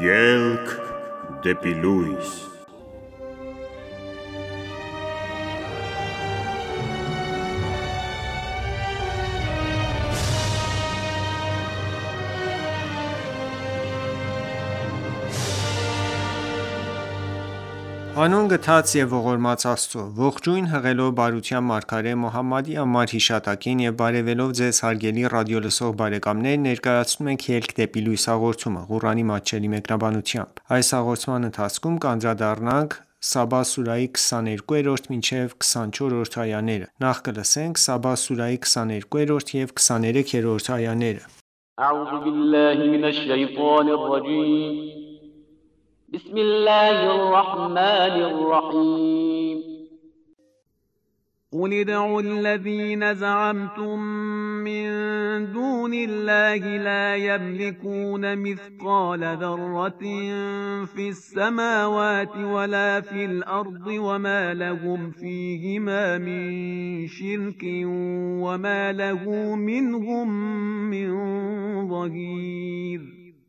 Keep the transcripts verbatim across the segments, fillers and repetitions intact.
Ելք դեպի լույս։ Հանուն գթած և ողորմած Աստծո: Ողջույն հղելով բարության մարգարե Մոհամմադի անմար հիշատակին եւ բարեւելով Ձեզ հարգելի ռադիոլսող բարեկամներ, ներկայացնում ենք «Ելք դեպի լույս» հաղորդումը, Ղուրանի մատչելի մեկնաբանությամբ: Այս հաղորդման ընթացքում կանդրադառնանք Սաբա սուրահի քսաներկուերորդ մինչև քսանչորրորդ այաներ: Նախ կլսենք Սաբա սուրահի քսաներկուերորդ և քսաներեքերորդ այաներ: بسم الله الرحمن الرحيم قل ادعوا الذين زعمتم من دون الله لا يملكون مثقال ذرة في السماوات ولا في الأرض وما لهم فيهما من شرك وما له منهم من ظهير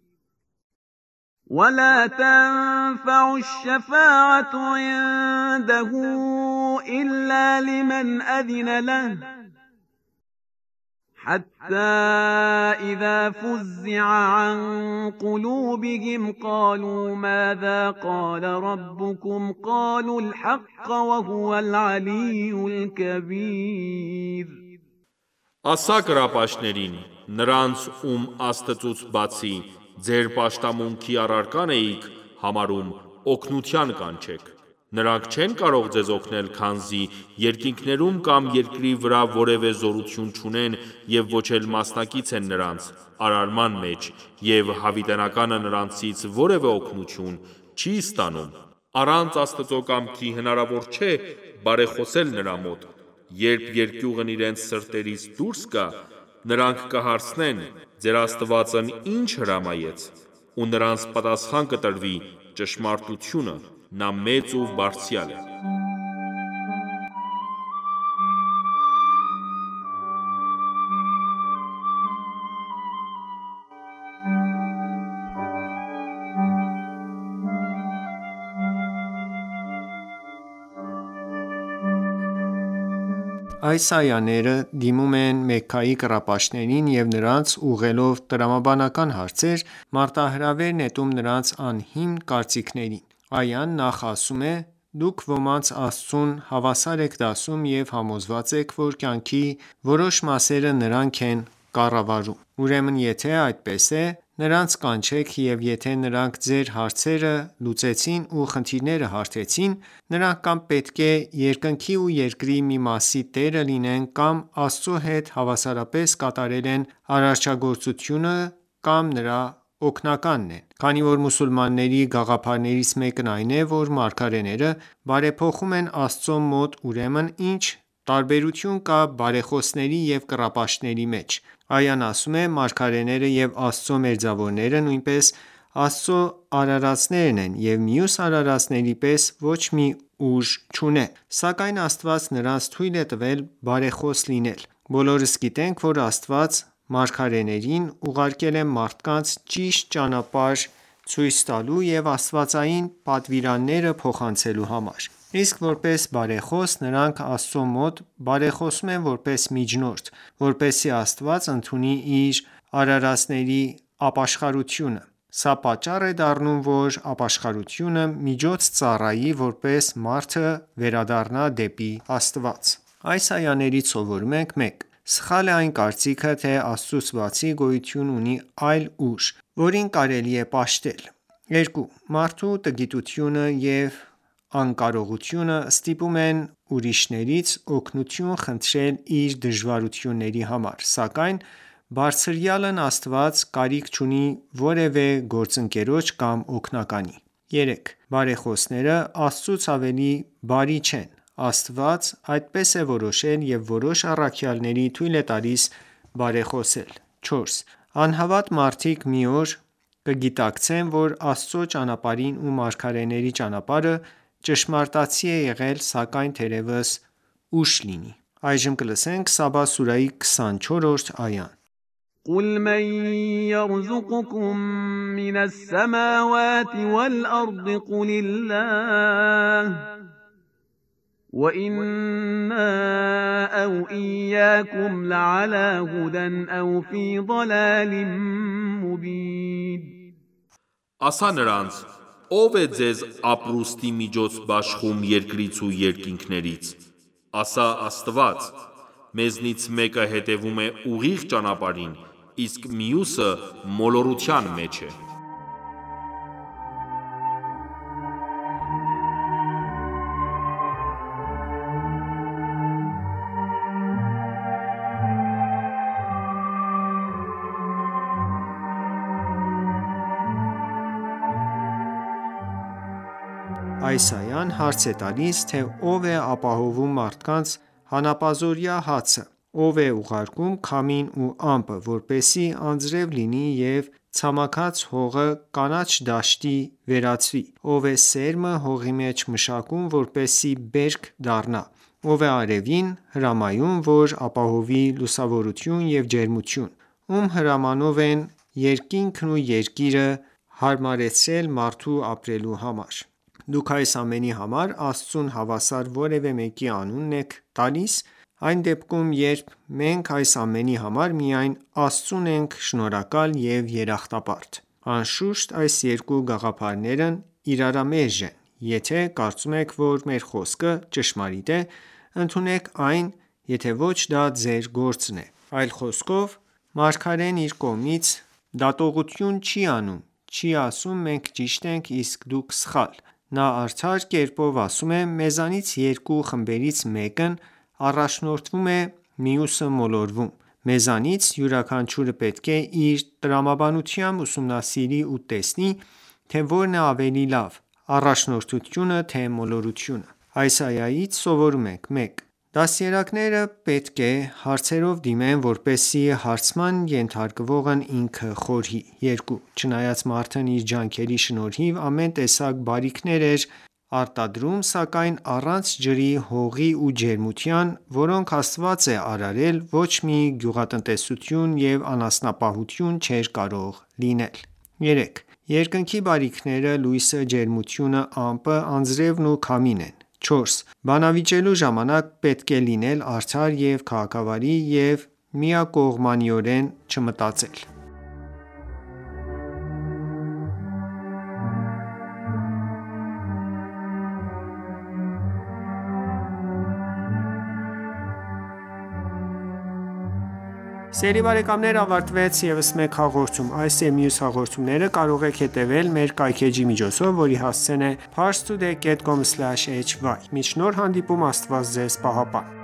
ولا تنفع الشفاعة عنده إلا لمن أذن له حتى إذا فزع عن قلوبهم قالوا ماذا قال ربكم قالوا الحق وهو العلي الكبير Ասա կրապաշտներին, նրանց ում Աստծուց բացի ձեր պաշտամունքի առարական էիք համարում օգնության կանչեք: Նրանք չեն կարող ձեզ օգնել, քանզի երկինքներում կամ երկրի վրա որևէ զորություն չունեն և ոչ էլ մասնակից են նրանց արարման մեջ, և հավիտենականը նրանցից որևէ օգնություն չի ստանում: Առանց Աստծո կամքի հնարավոր չէ բարեխոսել նրա մոտ: Երբ երկյուղն իրենց սրտերից դուրս գա, նրանք կհարցնեն. ձեր Աստվածն ի՞նչ հրամայեց: Ու նրանց պատասխան կտրվի. ճշմարտությունը: Նա մեծ ու բարձրյալ է: Այս այաները դիմում են Մեքքայի կռապաշտներին և նրանց ուղղելով տրամաբանական հարցեր, մարտահրավեր նետում նրանց անհիմն կարծիքներին: Այան նախ ասում է. «Դուք ոմանց Աստծուն հավասար եք դասում և համոզված եք, որ կյանքի որոշ մասերը նրանք են կառավարում: Ուրեմն եթե այդպես է, նրանց կանչեք և եթե նրանք ձեր հարցերը լուծեցին ու խնդիրները հարթեցին, նրանք կամ պետք է երկնքի ու երկրի մի մասի տերը լինեն կամ Աստծո հետ հավասարապես կատարել են արարչագործությունը կամ նրա օգնականն են: Քանի որ մուսուլմանների գաղափարներից մեկն այն է, որ մարգարեները բարեփոխում են Աստծո մոտ, ուրեմն ի՞նչ տարբերություն կա բարեխոսների և կռապաշտների մեջ: Այան ասում է. «Մարգարեները և Աստծո մերձավորները նույնպես Աստծո արարածներն են և մյուս արարածների պես ոչ մի ուժ չունեն: Սակայն Աստված նրանց թույլ է տվել բարեխոս լինել: Բոլորս գիտենք, որ Աստված մարգարեներին ուղարկել է մարդկանց ճիշտ ճանապարհ ցույց տալու և աստվածային պատվիրանները փոխանցելու համար: Իսկ որպես բարեխոս, նրանք Աստծո մոտ բարեխոսում են որպես միջնորդ, որպեսզի Աստված ընդունի իր արարածների ապաշխարությունը: Սա պատճառ է դառնում, որ ապաշխարությունը միջոց ծառայի, որպես մարդը վերադառնա դեպի Աստված: Այս այաներից սովորում ենք. մեկ. Սխալ է այն կարծիքը, թե Աստծուց բացի գոյություն ունի այլ ուժ, որին կարելի է պաշտել: երկու. Մարդու տգիտությունը և անկարողությունը ստիպում են ուրիշներից օգնություն խնդրել իր դժվարությունների համար, սակայն Բարձրյալն Աստված կարիք չունի որևէ գործընկերոջ կամ օգնականի: երեք. Բարեխոսները Աստծուց ավելի բարի չեն: Աստված այդպես է որոշել և որոշ առաքյալների թույլ է տալիս բարեխոսել: չորս. Անհավատ մարդիկ մի օր կգիտակցեն, որ Աստծո ճանապարհին ու մարգարեների ճանապարհը ճշմարտացի է եղել, սակայն թերևս ուշ լինի: Սաբա սուրահի քսանչորրորդ այա قل من يرزقكم من السماوات والأرض قل الله وإنا أو إياكم لعلى هدى أو في ضلال مبين Ասա նրանց, ով է ձեզ ապրուստի միջոց բաշխում երկրից ու երկինքներից: Ասա Աստված, մեզնից մեկը հետևում է ուղիղ ճանապարհին, իսկ մյուսը մոլորության մեջ է: Այս այան հարց է տալիս, թե ով է ապահովում մարդկանց հանապազօրյա հացը, ով է ուղարկում քամին ու ամպը, որպեսզի անձրև լինի և ցամաքած հողը կանաչ դաշտի վերածվի, ով է սերմը հողի մեջ մշակում, որպեսզի բերք դառնա, ով է արևին հրամայում, որ ապահովի լուսավորություն և ջերմություն, ում հրամանով են երկինքն ու երկիրը հարմարեցրել մարդու ապրելու համար: Դուք այս ամենի համար Աստծուն հավասար որևէ մեկի անունն եք տալիս, այն դեպքում, երբ մենք այս ամենի համար միայն Աստծուն ենք շնորհակալ և երախտապարտ: Անշուշտ, այս երկու գաղափարներն իրարամերժ են: Եթե կարծում եք, որ մեր խոսքը ճշմարիտ է, ընդունեք այն, եթե ոչ դա ձեր գործն է: Այլ խոսքով, մարգարեն իր կողմից դատողություն չի անում, չի ասում մենք ճիշտ ենք, իսկ դուք սխալ: Նա արդար կերպով ասում է. «Մեզանից երկու խմբերից մեկն առաջնորդվում է, մյուսը մոլորվում: Մեզանից յուրաքանչյուրը պետք է իր տրամաբանությամբ ուսումնասիրի ու տեսնի, թե որն է ավելի լավ, առաջնորդությունը թե մոլորությունը»: Այս այայից սովորում ենք. մեկ. Դաստիարակները պետք է հարցերով դիմեն, որպեսզի հարցման ենթարկվողն ինքը խորհի: երկու. Չնայած մարդն իր ջանքերի շնորհիվ ամեն տեսակ բարիքներ էր արտադրում, սակայն առանց ջրի, հողի ու ջերմության, որոնք Աստված է արարել, ոչ մի գյուղատնտեսություն և անասնապահություն չէր կարող լինել: երեք. Երկնքի բարիքները լույսը, ջերմությունը, ամպը, անձրևն ու քամին են: չորս. Բանավիճելու ժամանակ պետք է լինել արդար և քաղաքավարի և միակողմանիորեն չմտածել: Սիրելի բարեկամներ, ավարտվեց ևս մեկ հաղորդում: Այս և մյուս հաղորդումները կարող եք հետևել մեր կայքէջի միջոցով, որի հասցեն է parstoday dot com slash hy: Մինչ նոր հանդիպում, Աստված Ձեզ պահապան: